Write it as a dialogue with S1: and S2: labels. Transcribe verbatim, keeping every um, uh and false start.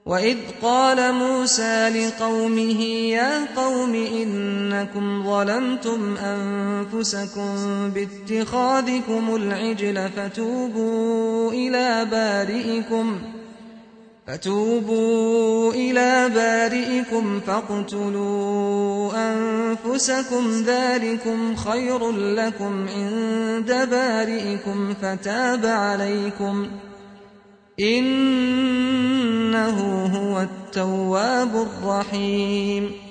S1: وإذ قال موسى لقومه يا قوم إنكم ظلمتم أنفسكم باتخاذكم العجل فتوبوا إلى بارئكم فتوبوا إلى بارئكم فاقتلوا أنفسكم ذلكم خير لكم عند بارئكم فتاب عليكم إنه هو التواب الرحيم